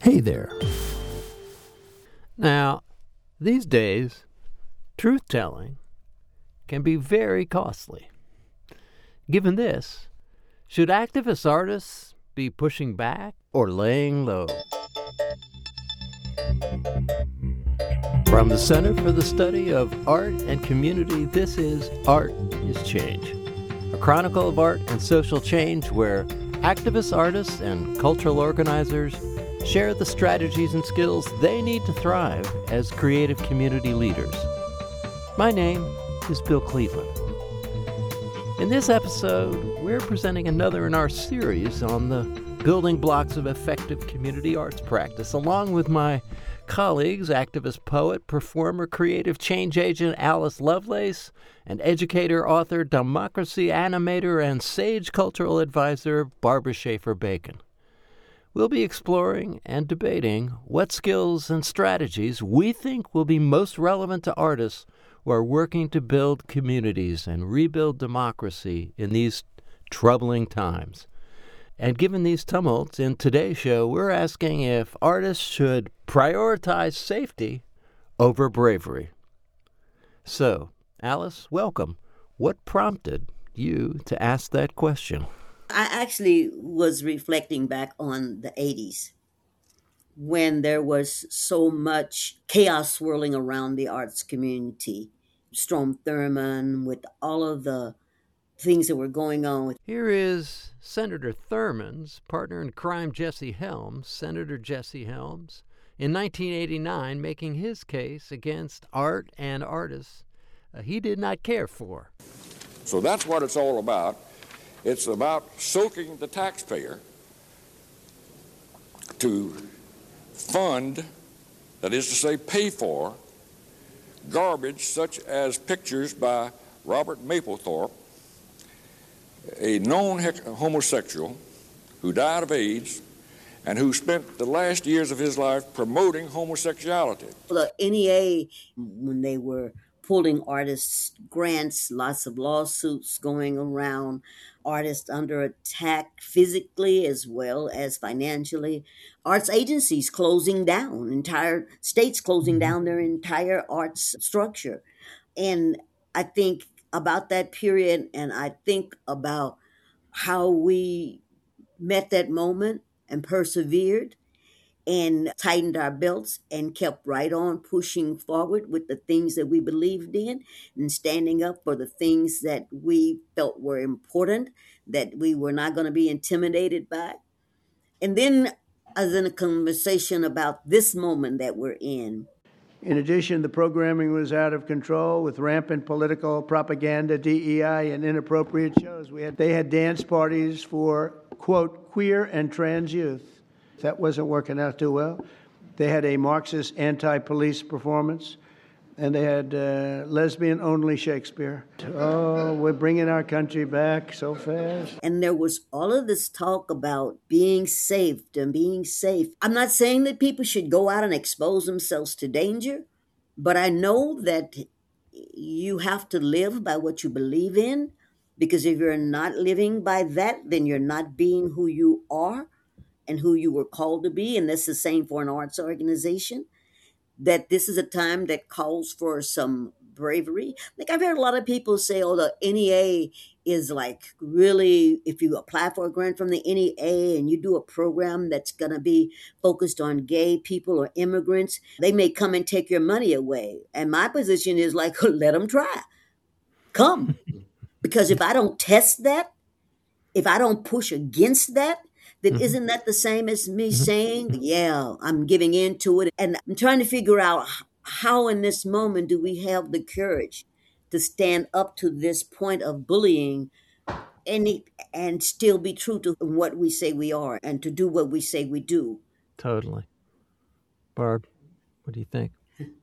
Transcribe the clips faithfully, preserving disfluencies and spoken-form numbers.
Hey there. Now, these days, truth-telling can be very costly. Given this, should activist artists be pushing back or laying low? From the Center for the Study of Art and Community, this is Art is Change, a chronicle of art and social change where activist artists and cultural organizers share the strategies and skills they need to thrive as creative community leaders. My name is Bill Cleveland. In this episode, we're presenting another in our series on the building blocks of effective community arts practice, along with my colleagues, activist poet, performer, creative change agent Alice Lovelace, and educator, author, democracy animator, and sage cultural advisor Barbara Schaefer Bacon. We'll be exploring and debating what skills and strategies we think will be most relevant to artists who are working to build communities and rebuild democracy in these troubling times. And given these tumults, in today's show, we're asking if artists should prioritize safety over bravery. So, Alice, welcome. What prompted you to ask that question? I actually was reflecting back on the eighties when there was so much chaos swirling around the arts community. Strom Thurmond, with all of the things that were going on. Here is Senator Thurmond's partner in crime, Jesse Helms, Senator Jesse Helms, in nineteen eighty-nine, making his case against art and artists uh, he did not care for. So that's what it's all about. It's about soaking the taxpayer to fund, that is to say, pay for, garbage such as pictures by Robert Mapplethorpe, a known homosexual who died of AIDS and who spent the last years of his life promoting homosexuality. The N E A, when they were pulling artists' grants, lots of lawsuits going around, artists under attack physically as well as financially, arts agencies closing down, entire states closing down their entire arts structure. And I think about that period, and I think about how we met that moment and persevered and tightened our belts and kept right on pushing forward with the things that we believed in and standing up for the things that we felt were important, that we were not going to be intimidated by. And then as in a conversation about this moment that we're in. In addition, the programming was out of control with rampant political propaganda, D E I, and inappropriate shows. We had, they had dance parties for, quote, queer and trans youth. That wasn't working out too well. They had a Marxist anti-police performance, and they had uh, lesbian-only Shakespeare. Oh, we're bringing our country back so fast. And there was all of this talk about being safe and being safe. I'm not saying that people should go out and expose themselves to danger, but I know that you have to live by what you believe in, because if you're not living by that, then you're not being who you are and who you were called to be. And that's the same for an arts organization, that this is a time that calls for some bravery. Like I've heard a lot of people say, oh, the N E A is like really, if you apply for a grant from the N E A and you do a program that's going to be focused on gay people or immigrants, they may come and take your money away. And my position is like, let them try. Come. Because if I don't test that, if I don't push against that, then isn't that the same as me saying, yeah, I'm giving in to it? And I'm trying to figure out how in this moment do we have the courage to stand up to this point of bullying and, and still be true to what we say we are and to do what we say we do. Totally. Barb, what do you think?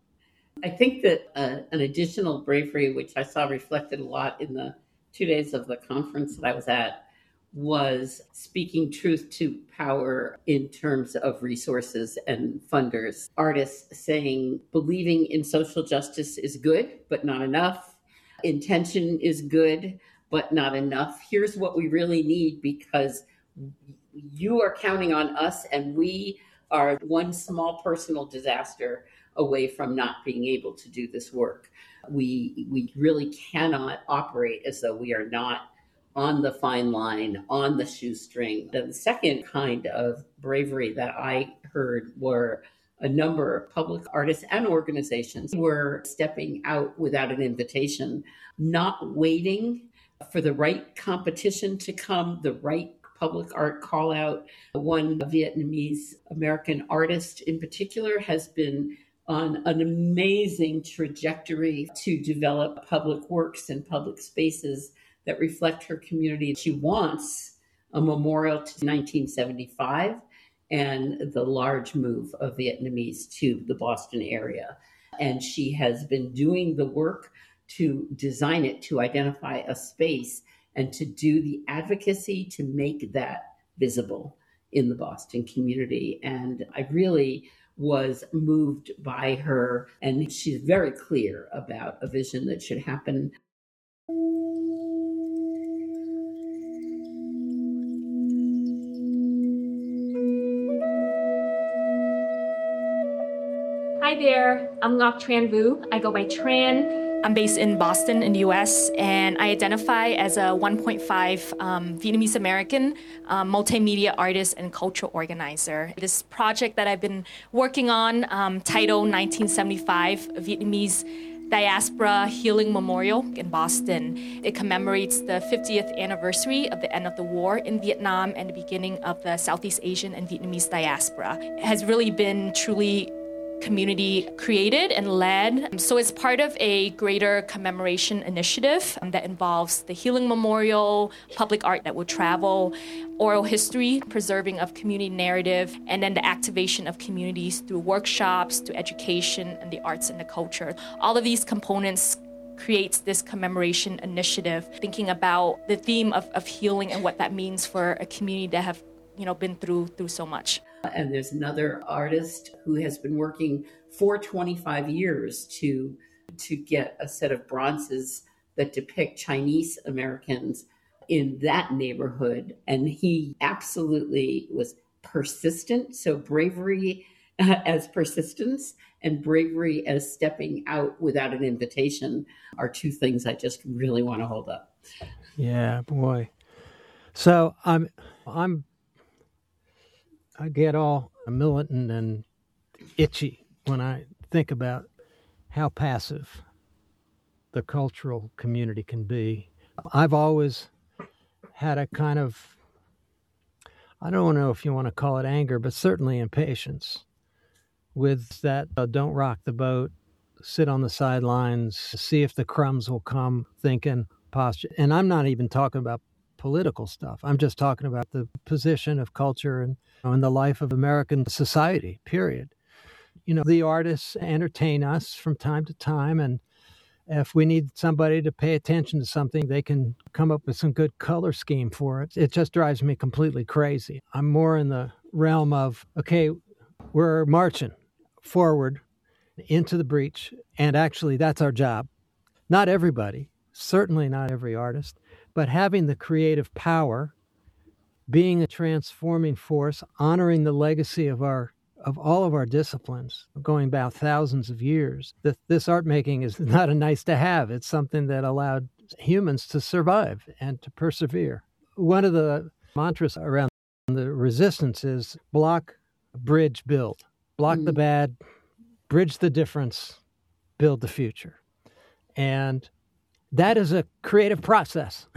I think that uh, an additional bravery, which I saw reflected a lot in the two days of the conference that I was at, was speaking truth to power in terms of resources and funders. Artists saying believing in social justice is good, but not enough. Intention is good, but not enough. Here's what we really need, because you are counting on us and we are one small personal disaster away from not being able to do this work. We we really cannot operate as though we are not on the fine line, on the shoestring. The second kind of bravery that I heard were a number of public artists and organizations were stepping out without an invitation, not waiting for the right competition to come, the right public art call out. One Vietnamese American artist in particular has been on an amazing trajectory to develop public works and public spaces that reflect her community. She wants a memorial to nineteen seventy-five and the large move of Vietnamese to the Boston area. And she has been doing the work to design it, to identify a space, and to do the advocacy to make that visible in the Boston community. And I really was moved by her, and she's very clear about a vision that should happen. Hi there, I'm Ngoc Tran Vu. I go by Tran. I'm based in Boston in the U S, and I identify as a one point five um, Vietnamese American um, multimedia artist and cultural organizer. This project that I've been working on, um, titled nineteen seventy-five Vietnamese Diaspora Healing Memorial in Boston. It commemorates the fiftieth anniversary of the end of the war in Vietnam and the beginning of the Southeast Asian and Vietnamese diaspora. It has really been truly community created and led. So it's part of a greater commemoration initiative that involves the Healing Memorial, public art that will travel, oral history, preserving of community narrative, and then the activation of communities through workshops, through education, and the arts and the culture. All of these components creates this commemoration initiative, thinking about the theme of, of healing and what that means for a community that have, you know, been through through so much. And there's another artist who has been working for twenty-five years to to get a set of bronzes that depict Chinese Americans in that neighborhood. And he absolutely was persistent. So bravery uh, as persistence and bravery as stepping out without an invitation are two things I just really want to hold up. Yeah, boy. So I'm I'm I get all militant and itchy when I think about how passive the cultural community can be. I've always had a kind of, I don't know if you want to call it anger, but certainly impatience with that uh, don't rock the boat, sit on the sidelines, see if the crumbs will come thinking posture. And I'm not even talking about political stuff. I'm just talking about the position of culture and in the life of American society, period. You know, the artists entertain us from time to time, and if we need somebody to pay attention to something, they can come up with some good color scheme for it. It just drives me completely crazy. I'm more in the realm of, okay, we're marching forward into the breach, and actually that's our job. Not everybody, certainly not every artist, but having the creative power, being a transforming force, honoring the legacy of our of all of our disciplines, going back thousands of years. That this art making is not a nice to have. It's something that allowed humans to survive and to persevere. One of the mantras around the resistance is block, bridge, build. Block mm. the bad, bridge the difference, build the future. And that is a creative process.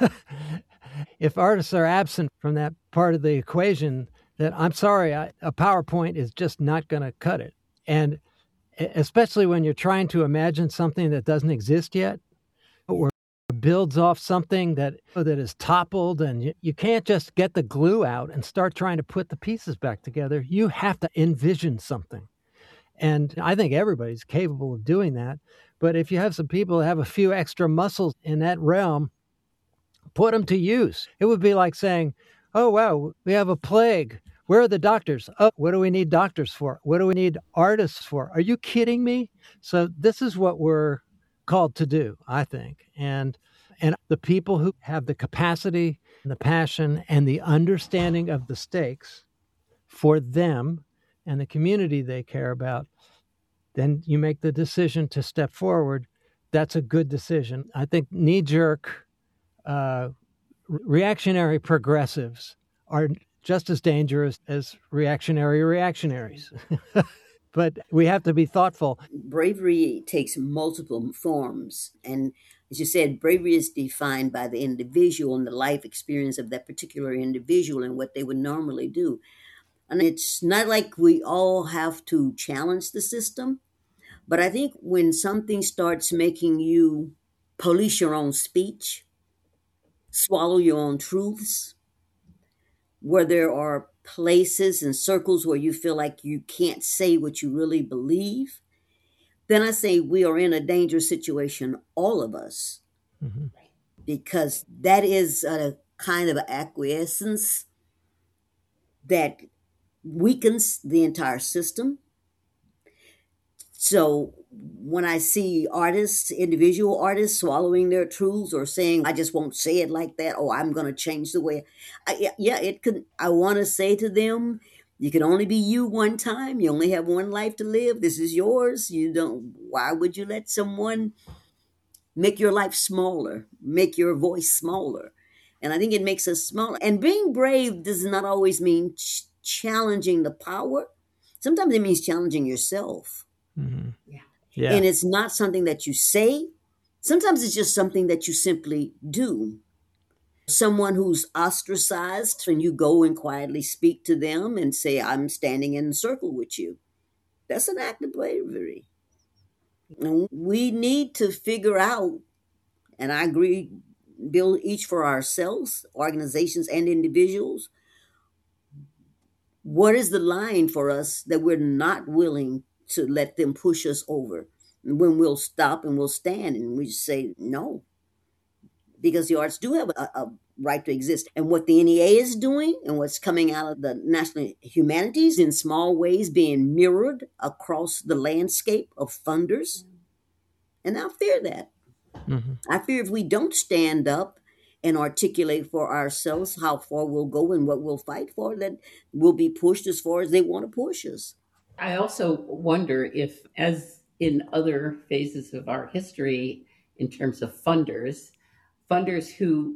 If artists are absent from that part of the equation, that I'm sorry, I, a PowerPoint is just not going to cut it. And especially when you're trying to imagine something that doesn't exist yet, or builds off something that that is toppled, and you, you can't just get the glue out and start trying to put the pieces back together. You have to envision something. And I think everybody's capable of doing that. But if you have some people that have a few extra muscles in that realm, put them to use. It would be like saying, oh, wow, we have a plague. Where are the doctors? Oh, what do we need doctors for? What do we need artists for? Are you kidding me? So this is what we're called to do, I think. And and the people who have the capacity, and the passion, and the understanding of the stakes, for them, and the community they care about, then you make the decision to step forward. That's a good decision. I think knee-jerk uh, reactionary progressives are just as dangerous as reactionary reactionaries. But we have to be thoughtful. Bravery takes multiple forms. And as you said, bravery is defined by the individual and the life experience of that particular individual and what they would normally do. And it's not like we all have to challenge the system. But I think when something starts making you police your own speech, swallow your own truths, where there are places and circles where you feel like you can't say what you really believe, then I say we are in a dangerous situation, all of us, mm-hmm. because that is a kind of acquiescence that weakens the entire system. So when I see artists, individual artists swallowing their truths or saying, I just won't say it like that, or I'm going to change the way, I, yeah, it could, I want to say to them, you can only be you one time. You only have one life to live. This is yours. You don't, why would you let someone make your life smaller, make your voice smaller? And I think it makes us smaller. And being brave does not always mean ch- challenging the power. Sometimes it means challenging yourself. Mm-hmm. Yeah. Yeah. And it's not something that you say. Sometimes it's just something that you simply do. Someone who's ostracized, and you go and quietly speak to them and say, I'm standing in a circle with you. That's an act of bravery. And we need to figure out, and I agree, build each for ourselves, organizations and individuals, what is the line for us that we're not willing to let them push us over, when we'll stop and we'll stand and we say no, because the arts do have a, a right to exist. And what the N E A is doing and what's coming out of the national humanities in small ways being mirrored across the landscape of funders. And I fear that. Mm-hmm. I fear if we don't stand up and articulate for ourselves how far we'll go and what we'll fight for, that we'll be pushed as far as they want to push us. I also wonder if, as in other phases of our history, in terms of funders, funders who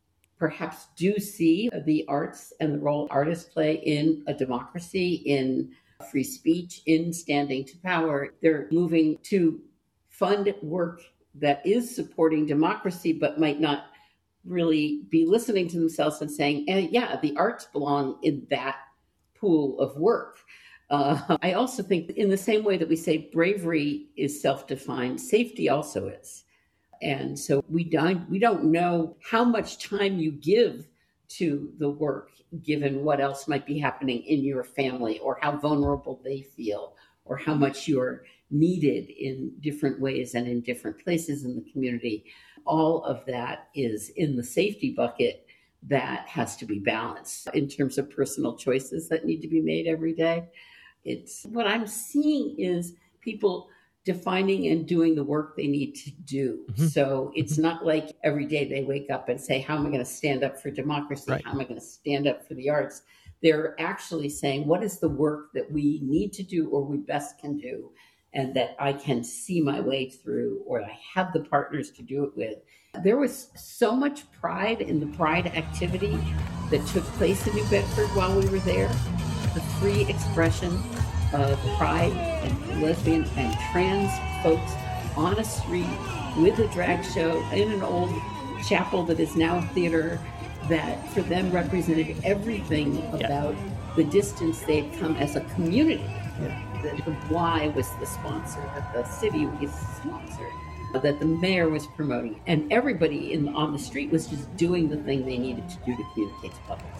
perhaps do see the arts and the role artists play in a democracy, in free speech, in standing to power, they're moving to fund work that is supporting democracy, but might not really be listening to themselves and saying, eh, yeah, the arts belong in that pool of work. Uh, I also think in the same way that we say bravery is self-defined, safety also is. And so we don't, we don't know how much time you give to the work, given what else might be happening in your family, or how vulnerable they feel, or how much you're needed in different ways and in different places in the community. All of that is in the safety bucket that has to be balanced in terms of personal choices that need to be made every day. It's what I'm seeing is people defining and doing the work they need to do. Mm-hmm. So it's mm-hmm. not like every day they wake up and say, how am I going to stand up for democracy? Right. How am I going to stand up for the arts? They're actually saying, what is the work that we need to do or we best can do, and that I can see my way through, or I have the partners to do it with. There was so much pride in the pride activity that took place in New Bedford while we were there. The free expression of pride and lesbian and trans folks on a street with a drag show in an old chapel that is now a theater, that for them represented everything about yeah. the distance they had come as a community. Yeah. That the Y was the sponsor, that the city was the sponsor, that the mayor was promoting, and everybody in on the street was just doing the thing they needed to do to communicate to public.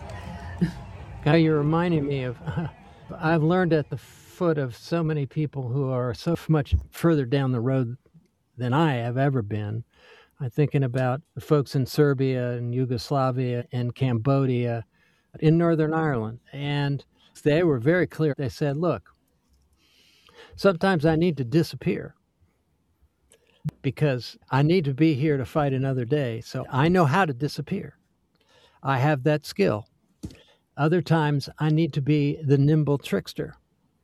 Now you're reminding me of, uh, I've learned at the foot of so many people who are so much further down the road than I have ever been. I'm thinking about the folks in Serbia and Yugoslavia and Cambodia, in Northern Ireland. And they were very clear. They said, look, sometimes I need to disappear because I need to be here to fight another day. So I know how to disappear. I have that skill. Other times I need to be the nimble trickster.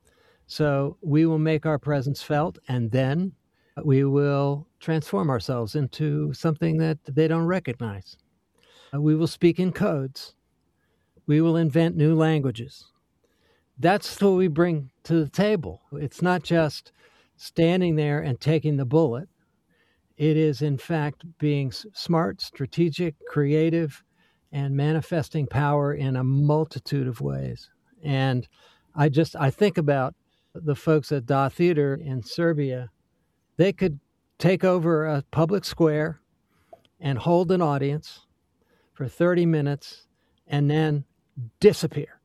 So we will make our presence felt, and then we will transform ourselves into something that they don't recognize. We will speak in codes. We will invent new languages. That's what we bring to the table. It's not just standing there and taking the bullet. It is, in fact, being smart, strategic, creative, and manifesting power in a multitude of ways. And I just, I think about the folks at Da Theater in Serbia. They could take over a public square and hold an audience for thirty minutes and then disappear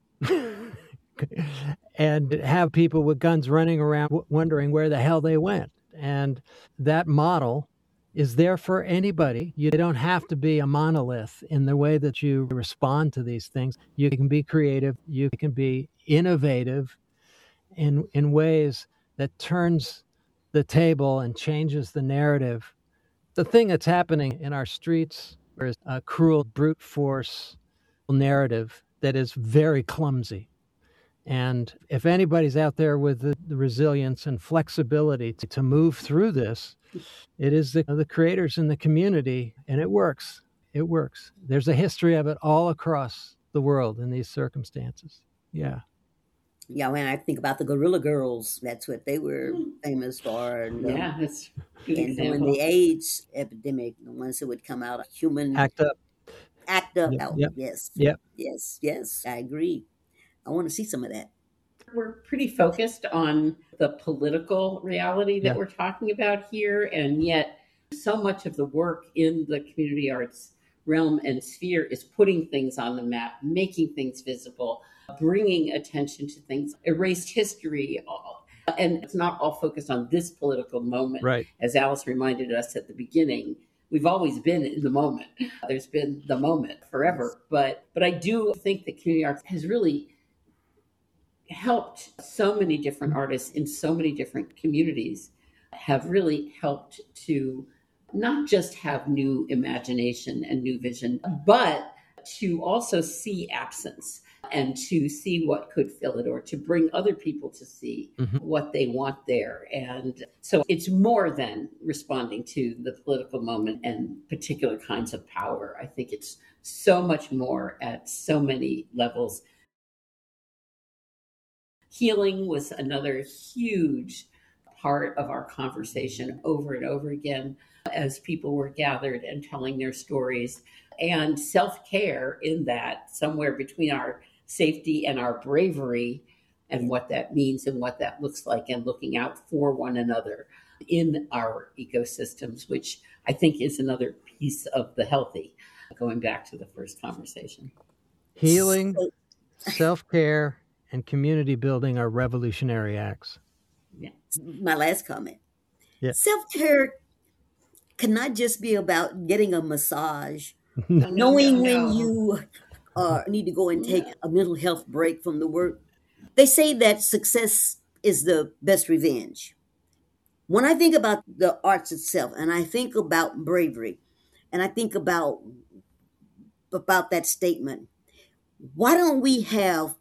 and have people with guns running around wondering where the hell they went. And that model is there for anybody. You don't have to be a monolith in the way that you respond to these things. You can be creative. You can be innovative in in ways that turns the table and changes the narrative. The thing that's happening in our streets is a cruel brute force narrative that is very clumsy. And if anybody's out there with the, the resilience and flexibility to, to move through this, it is the, the creators in the community, and it works. It works. There's a history of it all across the world in these circumstances. Yeah. Yeah, when I think about the Guerrilla Girls, that's what they were famous for. And, um, Yeah, that's a good and example. when the AIDS epidemic, the ones that would come out, human Act Up. act up. Yep, out. yep, Yes. yep. Yes. Yes. I agree. I want to see some of that. We're pretty focused on the political reality that Yeah. we're talking about here, and yet so much of the work in the community arts realm and sphere is putting things on the map, making things visible, bringing attention to things, erased history, all, and it's not all focused on this political moment. Right. As Alice reminded us at the beginning, we've always been in the moment. There's been the moment forever, but but I do think that community arts has really helped so many different artists in so many different communities, have really helped to not just have new imagination and new vision, but to also see absence and to see what could fill it, or to bring other people to see Mhm. what they want there. And so it's more than responding to the political moment and particular kinds of power. I think it's so much more at so many levels. Healing was another huge part of our conversation over and over again as people were gathered and telling their stories. And self-care in that, somewhere between our safety and our bravery, and what that means and what that looks like, and looking out for one another in our ecosystems, which I think is another piece of the healthy, going back to the first conversation. Healing, self-care, and community building are revolutionary acts. Yeah. My last comment. Yeah. Self-care cannot just be about getting a massage, No, no, knowing no, when no. you uh, need to go and take a mental health break from the work. They say that success is the best revenge. When I think about the arts itself, and I think about bravery, and I think about about that statement, why don't we have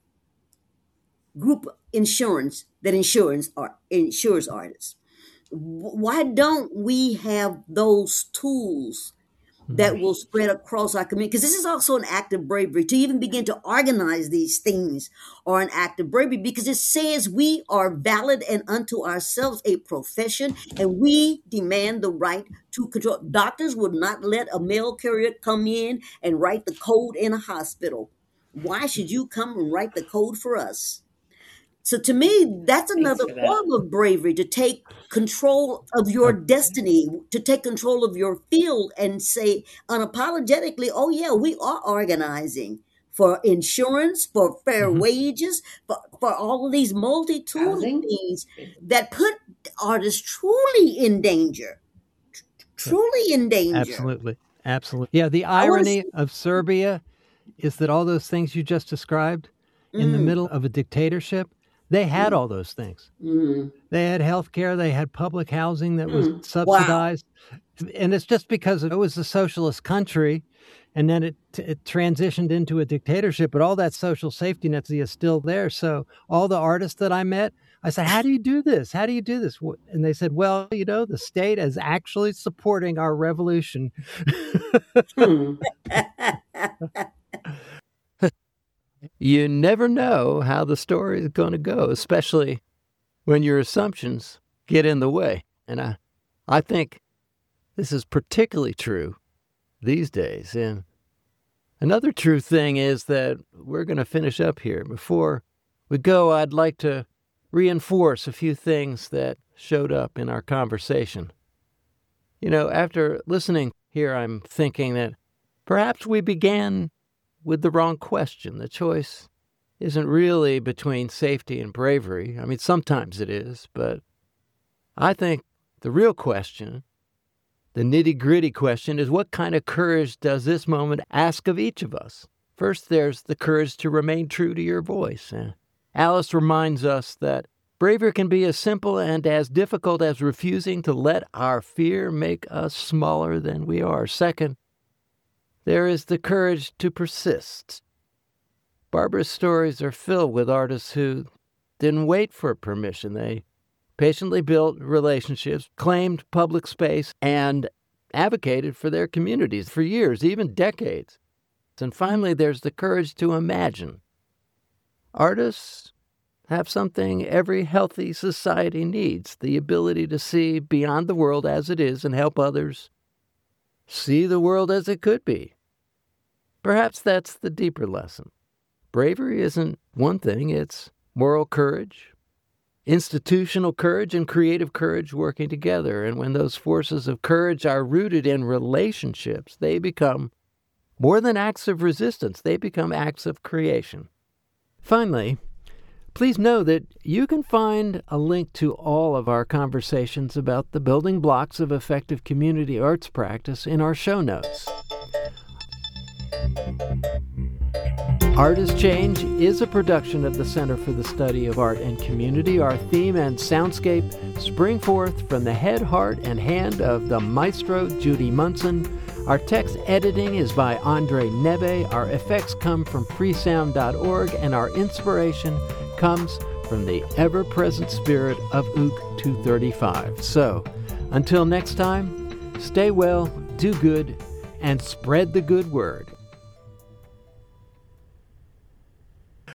group insurance that insures art, insures artists? Why don't we have those tools that will spread across our community? Because this is also an act of bravery. To even begin to organize these things are an act of bravery, because it says we are valid and unto ourselves a profession, and we demand the right to control. Doctors would not let a mail carrier come in and write the code in a hospital. Why should you come and write the code for us? So to me, that's another for that. form of bravery, to take control of your destiny, to take control of your field and say unapologetically, oh yeah, we are organizing for insurance, for fair Mhm. wages, for, for all of these multi-tool Housing. things that put artists truly in danger, truly in danger. Absolutely. Absolutely. Yeah, the I wanna irony see- of Serbia is that all those things you just described in the Mm. middle of a dictatorship, they had all those things. Mm. They had health care, they had public housing that was Mm. subsidized. And it's just because it was a socialist country, and then it, it transitioned into a dictatorship, but all that social safety net is still there. So all the artists that I met I said, how do you do this? How do you do this? And they said, well, you know, the state is actually supporting our revolution. Hmm. You never know how the story is going to go, especially when your assumptions get in the way. And I, I think this is particularly true these days. And another true thing is that we're going to finish up here. Before we go, I'd like to reinforce a few things that showed up in our conversation. You know, after listening here, I'm thinking that perhaps we began with the wrong question. The choice isn't really between safety and bravery. I mean, sometimes it is, but I think the real question, the nitty-gritty question, is what kind of courage does this moment ask of each of us? First, there's the courage to remain true to your voice. Uh, Alice reminds us that bravery can be as simple and as difficult as refusing to let our fear make us smaller than we are. Second, there is the courage to persist. Barbara's stories are filled with artists who didn't wait for permission. They patiently built relationships, claimed public space, and advocated for their communities for years, even decades. And finally, there's the courage to imagine. Artists have something every healthy society needs, the ability to see beyond the world as it is and help others see the world as it could be. Perhaps that's the deeper lesson. Bravery isn't one thing, it's moral courage, institutional courage, and creative courage working together. And when those forces of courage are rooted in relationships, they become more than acts of resistance, they become acts of creation. Finally, please know that you can find a link to all of our conversations about the building blocks of effective community arts practice in our show notes. Art is Change is a production of the Center for the Study of Art and Community. Our theme and soundscape spring forth from the head, heart, and hand of the maestro Judy Munson. Our text editing is by Andre Nebe. Our effects come from freesound dot org, and our inspiration comes from the ever-present spirit of O O C two thirty-five. So, until next time, stay well, do good, and spread the good word.